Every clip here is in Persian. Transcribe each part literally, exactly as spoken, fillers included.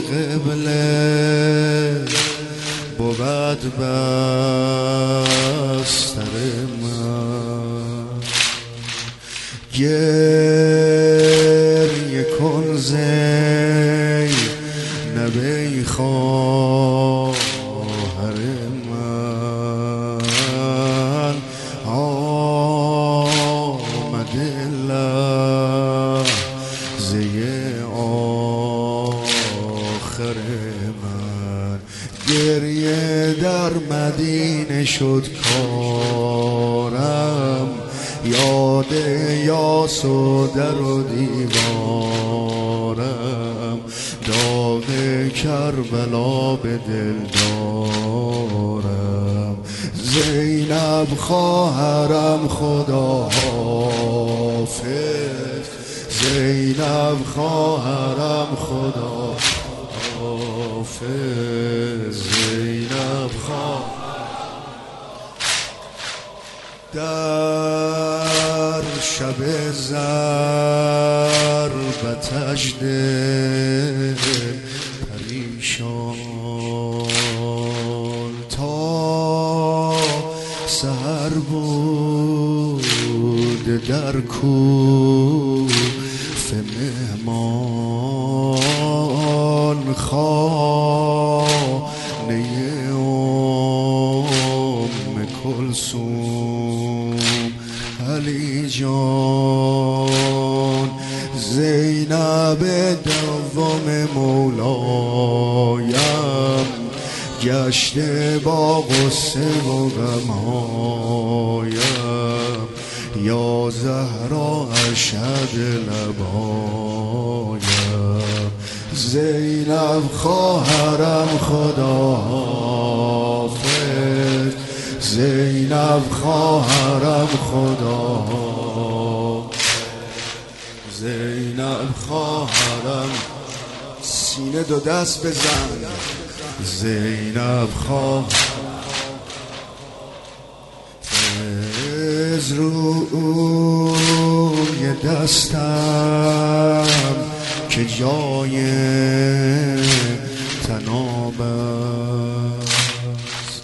قبله بود بستر من. گریه کن زینب ای خواهر من، آمده لحظه آخر من. گریه در مدینه شد کارم، یاد یاس و در و دیوارم، داغ کربلا به دل دارم. زینب خواهرم خدا حافظ، زینب خواهرم خدا حافظ، زینب خواهرم. در شب ضربتش دل پریشان، تا سحر بود در کوفه مهمان، خانه ام کلثوم علی جان. زینب دوم مولایم، گشته با غصه و غمهایم، یا زهرا اشهد لبایم. زینب خواهرم خدا حافظ، زینب خواهرم خدا، زینب خواهرم. سینه دو دست بزن. زینب خواهرم از روی دستم که جای تناب است،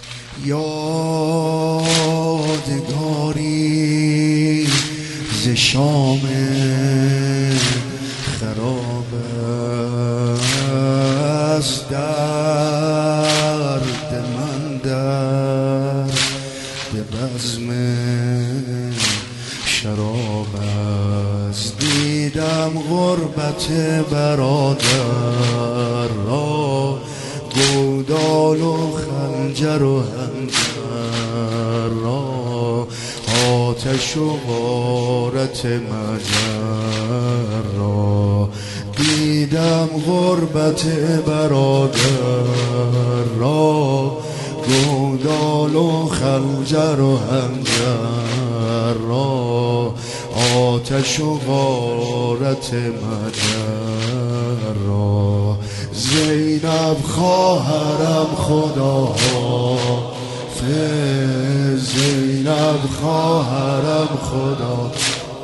یادگاری ز شام خراب است. درد من درد بزم شراب است. دیدم غربت برادر را، گودال و خنجر و حنجر را، آتش و غارت مجر را. دیدم غربت برادر را، گودال و خنجر و حنجر را، آتش و غارت مجر را. زینب خواهرم خدا حافظ، زینب خواهرم خدا،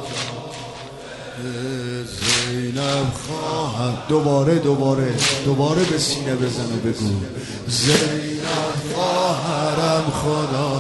زینب خواهر. دوباره دوباره دوباره به سینه بزنه بگو. زینب خواهرم خدا،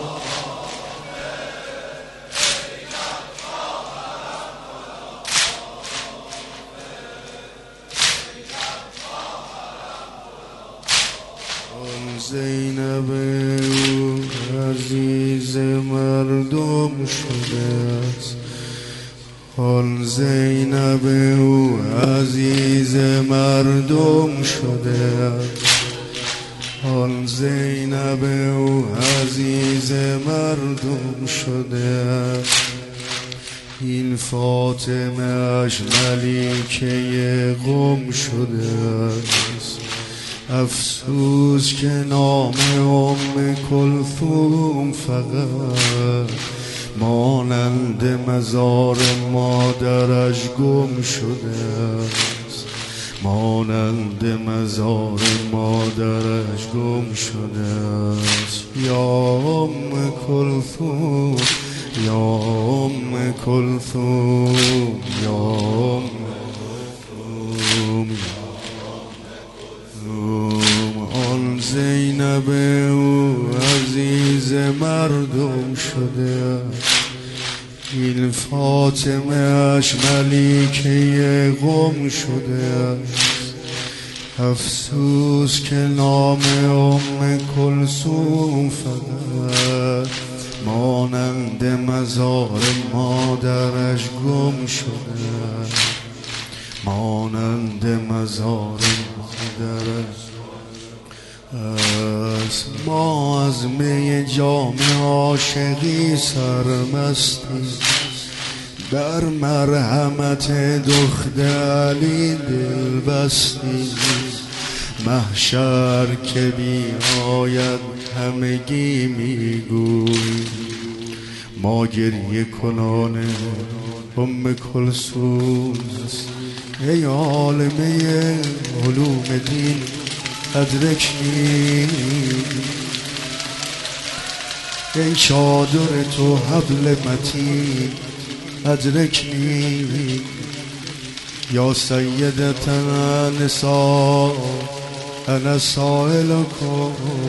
زینب او عزیز مردم شده است، آن زینب او عزیز مردم شده است، آن زینب او عزیز مردم شده است. این فاطمه اش ملیکه قم شده است. افسوس که نام ام کلثوم فقط مانند مزار مادرش گم شده است، مانند مزار مادرش گم شده است. یا ام کلثوم، یا ام کلثوم، یا ام کلثوم، شده، این فاطمه اش ملیکه قم شده. افسوس که نام ام کلثوم فقط مانند مزار مادرش گم شده، مانند مزار مادرش. از ما از می جام عاشقی سرمستی، در مرحمت دخت علی دل بستی. محشر که بی آید همگی میگوی، ما گریه کنان ام کلثوم است. ای عالمه علوم دین ادرکنی، ای چادر تو حبل متین ادرکنی. یا سیدتنا نساء انا سائلکم،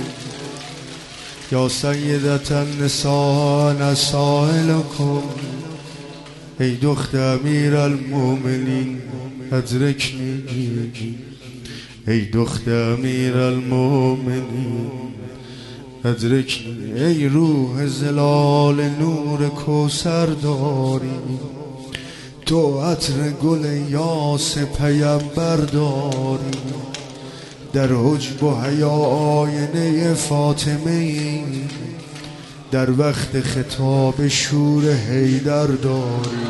یا سیدتنا نساء انا سائلکم. ای دخت امیر المؤمنین ادرکنی، ای دخت امیر المؤمنین ادرکنی. ای روح زلال نور کوثر داری، تو عطر گل یاس پیمبر داری. در حجب و حیا آینه فاطمه ای، در وقت خطاب شور حیدر داری،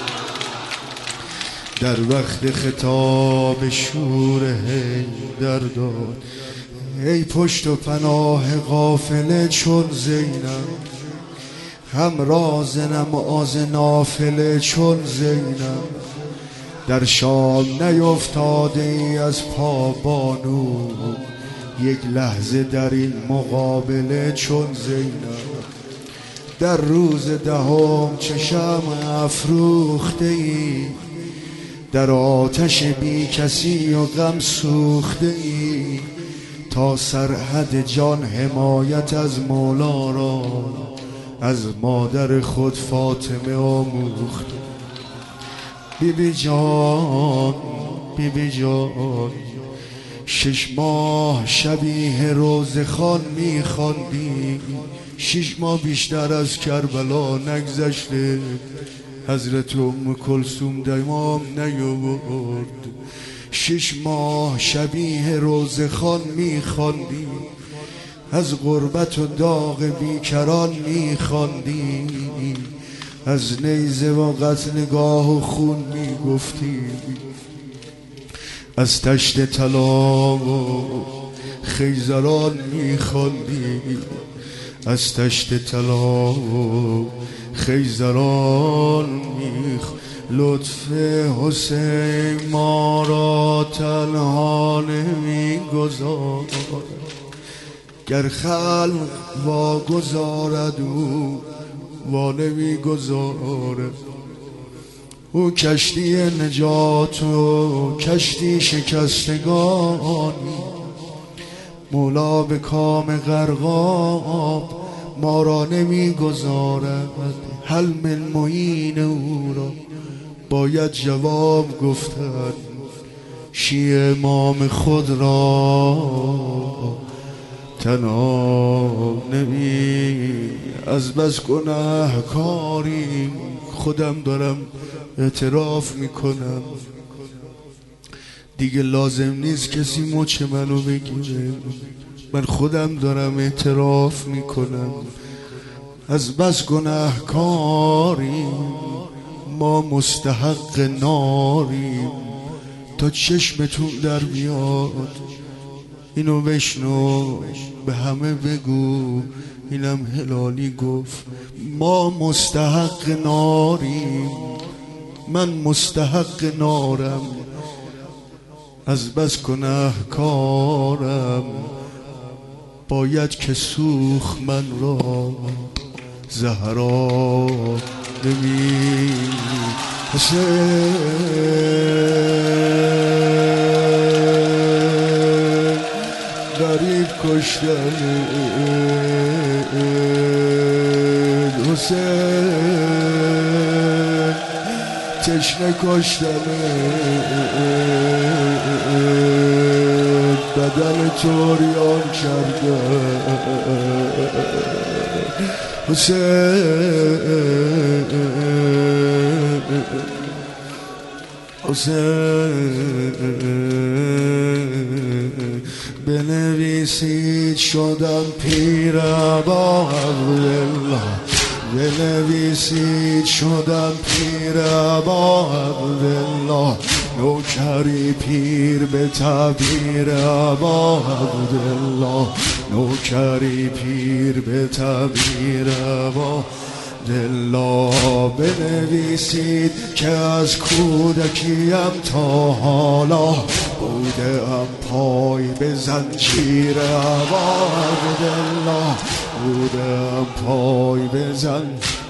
در وقت خطاب شور حیدر داری. ای پشت و پناه قافله چون زینب، هم راز نماز نافله چون زینب. در شام نیفتاده ای از پا بانو، یک لحظه در این مقابله چون زینب. در روز دهم چه شمع افروخته ای، در آتش بی کسی و غم سوخته ای. تا سرحد جان حمایت از مولا را، از مادر خود فاطمه آموخت. بی بی جان، بی بی جان، شش ماه شبیه روزخوان میخواندی، شش ماه بیشتر از کربلا نگذشته. حضرت ام کلثوم دیمام نیاورد. شش ماه شبیه روزخوان میخواندی، از غربت و داغ بیکران میخواندی، از نیزه و قتلگاه و خون میگفتی، از تشت طلا و خیزران میخواندی، از تشت طلا و خیزران میخواندی. لطف حسین ما را تنها نمیگذار، گر خلق واگذارد او وا نمیگذارد. او کشتی نجات و کشتی شکستگانی، مولا به کام غرقاب ما را نمیگذارد. هل من معین او را باید جواب گفتن، شیعه امام خود را تنها نمی. از بس گناهکاریم، خودم دارم اعتراف میکنم، دیگه لازم نیست کسی مچ منو بگیره، من خودم دارم اعتراف میکنم. از بس گناهکاریم، ما مستحق ناریم. تا چشمتون در بیاد اینو بشنو، به همه بگو اینم هلالی گفت. ما مستحق ناریم، من مستحق نارم، از بس گناهکارم. باید که سوخ من را زهرا نمی حسین. غریب کشتن حسین تشنه کشتمت بدن توریان کرده حسین حسین بنویسید شدم پیر با عبدالله بنویسید شدم پیر با عبدالله نوکری پیر به تعبیر با عبدالله نوکری پیر به تعبیر با دلا بنویسید که از کودکیم تا حالا بودم پای به زنجیر ابا عبدالله بودم پای به زنجیر